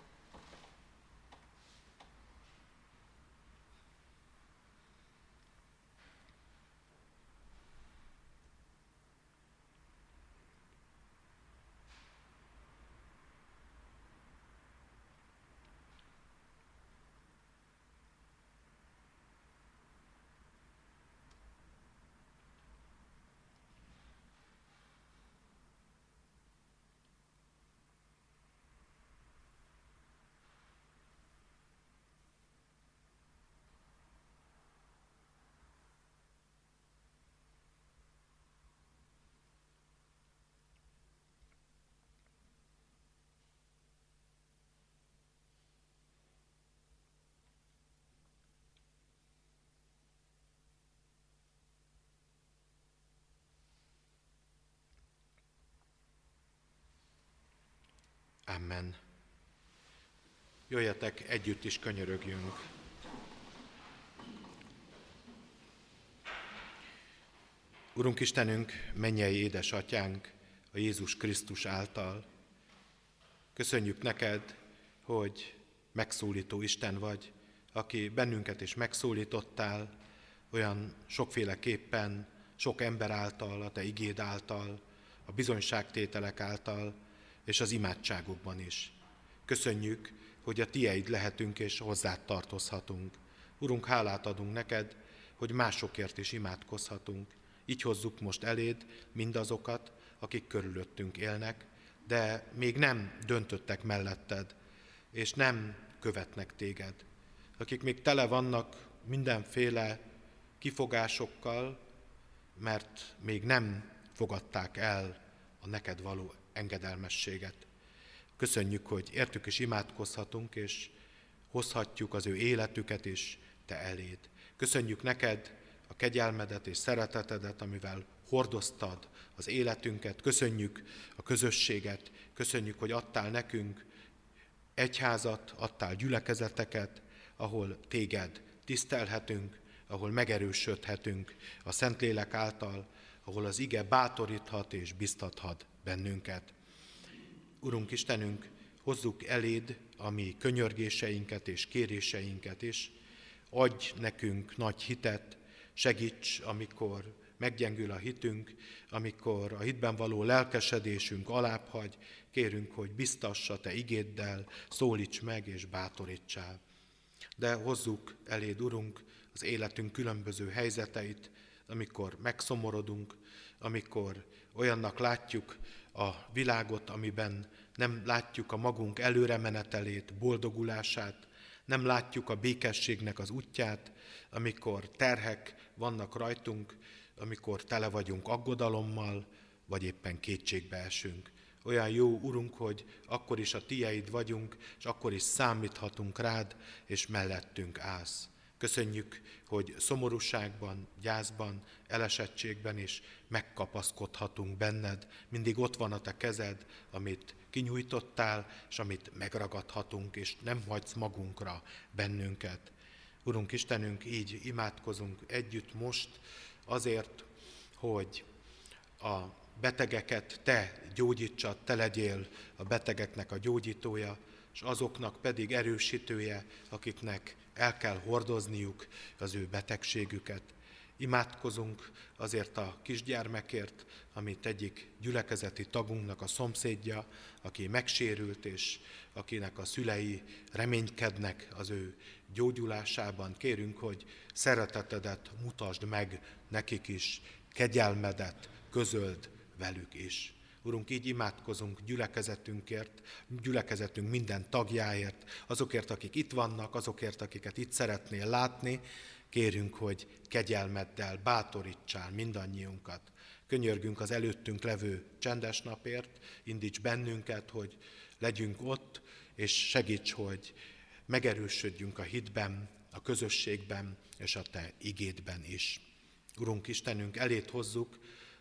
Amen. Jöjjetek, együtt is könyörögjünk. Urunk Istenünk, mennyei édesatyánk, a Jézus Krisztus által. Köszönjük neked, hogy megszólító Isten vagy, aki bennünket is megszólítottál, olyan sokféleképpen, sok ember által, a te igéd által, a bizonyságtételek által, és az imádságokban is. Köszönjük, hogy a tieid lehetünk és hozzád tartozhatunk. Urunk, hálát adunk neked, hogy másokért is imádkozhatunk. Így hozzuk most eléd mindazokat, akik körülöttünk élnek, de még nem döntöttek melletted, és nem követnek téged. Akik még tele vannak mindenféle kifogásokkal, mert még nem fogadták el a neked való engedelmességet. Köszönjük, hogy értük és imádkozhatunk, és hozhatjuk az ő életüket is te eléd. Köszönjük neked a kegyelmedet és szeretetedet, amivel hordoztad az életünket. Köszönjük a közösséget, köszönjük, hogy adtál nekünk egyházat, adtál gyülekezeteket, ahol téged tisztelhetünk, ahol megerősödhetünk a Szentlélek által, ahol az ige bátoríthat és biztathat bennünket. Urunk Istenünk, hozzuk eléd a mi könyörgéseinket és kéréseinket is. Adj nekünk nagy hitet, segíts, amikor meggyengül a hitünk, amikor a hitben való lelkesedésünk alábbhagy, kérünk, hogy biztassa te igéddel, szólíts meg és bátorítsál. De hozzuk eléd, Urunk, az életünk különböző helyzeteit, amikor megszomorodunk, amikor olyannak látjuk a világot, amiben nem látjuk a magunk előremenetelét, boldogulását, nem látjuk a békességnek az útját, amikor terhek vannak rajtunk, amikor tele vagyunk aggodalommal, vagy éppen kétségbe esünk. Olyan jó, Urunk, hogy akkor is a tieid vagyunk, és akkor is számíthatunk rád, és mellettünk állsz. Köszönjük, hogy szomorúságban, gyászban, elesettségben is megkapaszkodhatunk benned. Mindig ott van a te kezed, amit kinyújtottál, és amit megragadhatunk, és nem hagysz magunkra bennünket. Urunk Istenünk, így imádkozunk együtt most azért, hogy a betegeket te gyógyítsad, te legyél a betegeknek a gyógyítója, és azoknak pedig erősítője, akiknek el kell hordozniuk az ő betegségüket. Imádkozunk azért a kisgyermekért, amit egyik gyülekezeti tagunknak a szomszédja, aki megsérült, és akinek a szülei reménykednek az ő gyógyulásában. Kérünk, hogy szeretetedet mutasd meg nekik is, kegyelmedet közöld velük is. Urunk, így imádkozunk gyülekezetünkért, gyülekezetünk minden tagjáért, azokért, akik itt vannak, azokért, akiket itt szeretnél látni. Kérünk, hogy kegyelmeddel bátorítsál mindannyiunkat. Könyörgünk az előttünk levő csendes napért, indíts bennünket, hogy legyünk ott, és segíts, hogy megerősödjünk a hitben, a közösségben és a te igédben is. Urunk Istenünk, elét hozzuk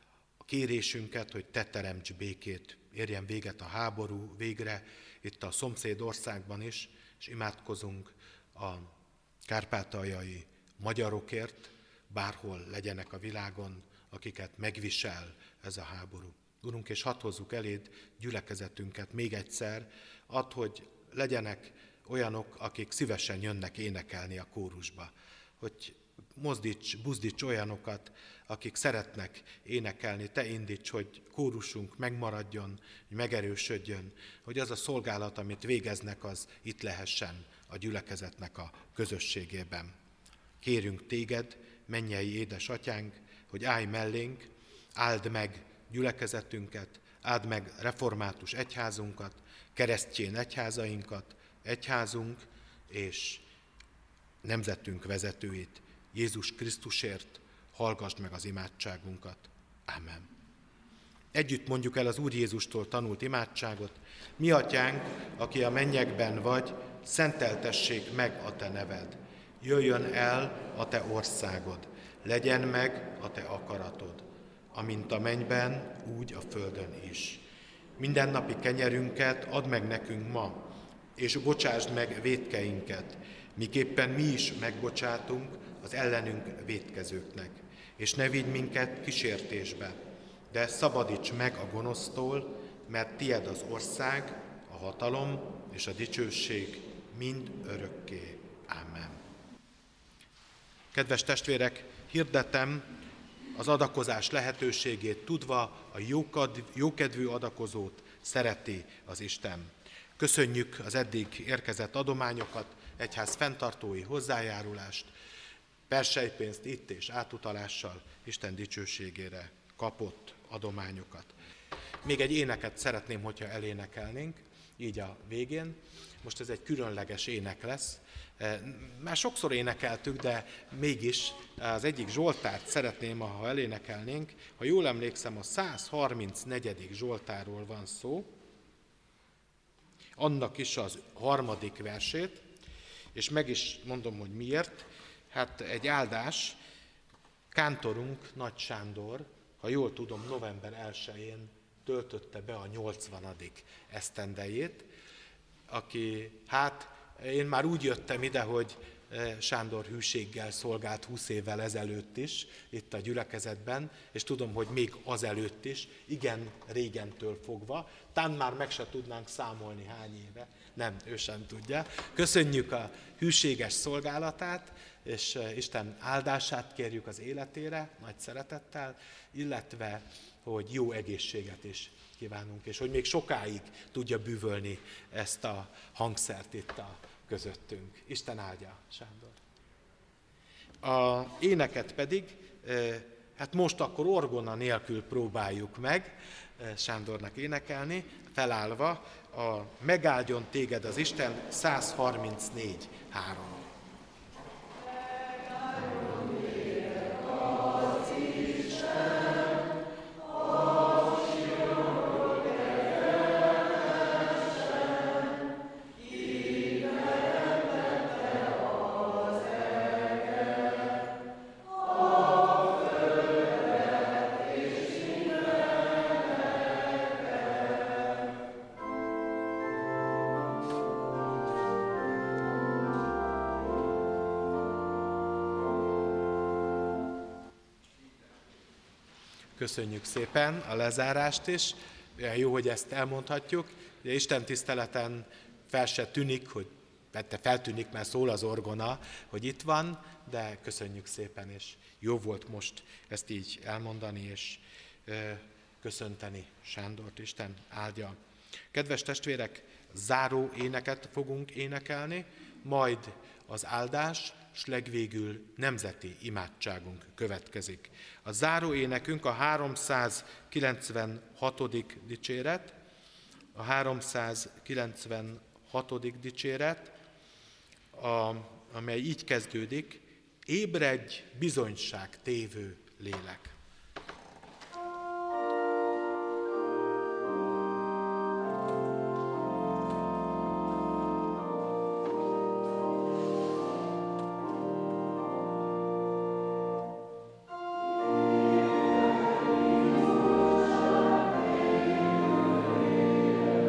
a kérésünket, hogy te teremts békét, érjen véget a háború végre, itt a szomszéd országban is, és imádkozunk a kárpátaljai magyarokért, bárhol legyenek a világon, akiket megvisel ez a háború. Urunk, és hadd hozzuk eléd gyülekezetünket még egyszer, add, hogy legyenek olyanok, akik szívesen jönnek énekelni a kórusba, hogy mozdíts, buzdíts olyanokat, akik szeretnek énekelni, te indíts, hogy kórusunk megmaradjon, hogy megerősödjön, hogy az a szolgálat, amit végeznek, az itt lehessen a gyülekezetnek a közösségében. Kérünk téged, mennyei édesatyánk, hogy állj mellénk, áld meg gyülekezetünket, áld meg református egyházunkat, keresztjén egyházainkat, egyházunk és nemzetünk vezetőit. Jézus Krisztusért hallgassd meg az imádságunkat. Amen. Együtt mondjuk el az Úr Jézustól tanult imádságot. Mi atyánk, aki a mennyekben vagy, szenteltessék meg a te neved. Jöjjön el a te országod, legyen meg a te akaratod, amint a mennyben, úgy a földön is. Mindennapi kenyerünket add meg nekünk ma, és bocsásd meg vétkeinket, miképpen mi is megbocsátunk az ellenünk vétkezőknek. És ne vigy minket kísértésbe, de szabadíts meg a gonosztól, mert tied az ország, a hatalom és a dicsőség mind örökké. Amen. Kedves testvérek, hirdetem az adakozás lehetőségét, tudva a jókedvű adakozót szereti az Isten. Köszönjük az eddig érkezett adományokat, egyház fenntartói hozzájárulást, persejpénzt itt és átutalással Isten dicsőségére kapott adományokat. Még egy éneket szeretném, hogyha elénekelnénk, így a végén. Most ez egy különleges ének lesz. Már sokszor énekeltük, de mégis az egyik zsoltárt szeretném, ha elénekelnénk. Ha jól emlékszem, a száz harmincnegyedik zsoltárról van szó, annak is az harmadik versét, és meg is mondom, hogy miért. Hát egy áldás, kántorunk Nagy Sándor, ha jól tudom, november elsején töltötte be a nyolcvanadik esztendejét, aki, hát én már úgy jöttem ide, hogy Sándor hűséggel szolgált húsz évvel ezelőtt is itt a gyülekezetben, és tudom, hogy még azelőtt is, igen régentől fogva, tán már meg se tudnánk számolni hány éve, nem, ő sem tudja. Köszönjük a hűséges szolgálatát, és Isten áldását kérjük az életére, nagy szeretettel, illetve, hogy jó egészséget is kívánunk, és hogy még sokáig tudja bűvölni ezt a hangszert itt a közöttünk. Isten áldja, Sándor. A éneket pedig, hát most akkor orgona nélkül próbáljuk meg Sándornak énekelni, felállva a Megáldjon téged az Isten száz harmincnégy három. Köszönjük szépen a lezárást is. Olyan jó, hogy ezt elmondhatjuk. Ugye Isten tiszteleten fel se tűnik, hogy te feltűnik, mert szól az orgona, hogy itt van, de köszönjük szépen, és jó volt most ezt így elmondani, és ö, köszönteni Sándort, Isten áldja. Kedves testvérek, záró éneket fogunk énekelni, majd az áldás, s legvégül nemzeti imádságunk következik. A záró énekünk a háromszázkilencvenhatodik dicséret, a háromszázkilencvenhatodik dicséret, a, amely így kezdődik: ébredj, bizonyság tévő lélek.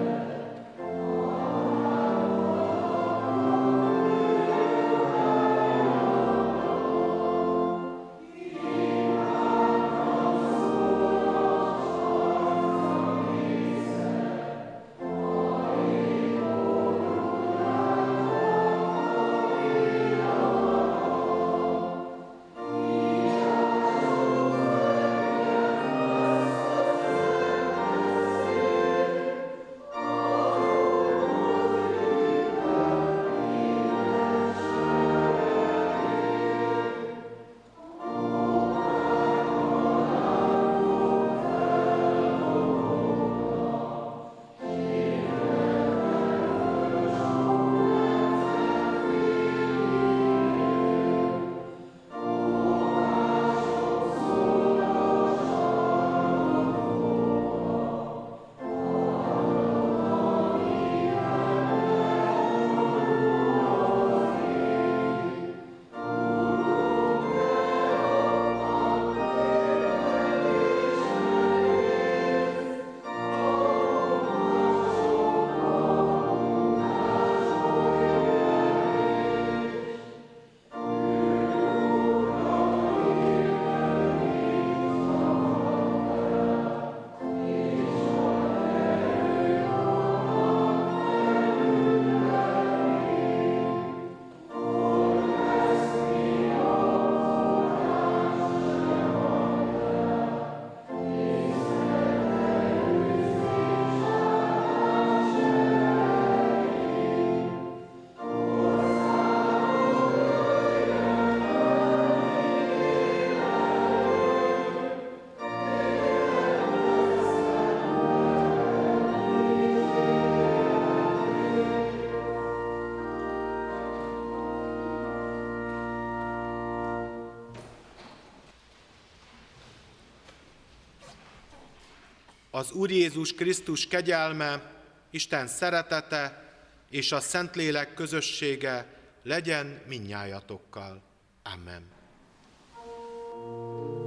Amen. Az Úr Jézus Krisztus kegyelme, Isten szeretete és a Szentlélek közössége legyen mindnyájatokkal. Amen.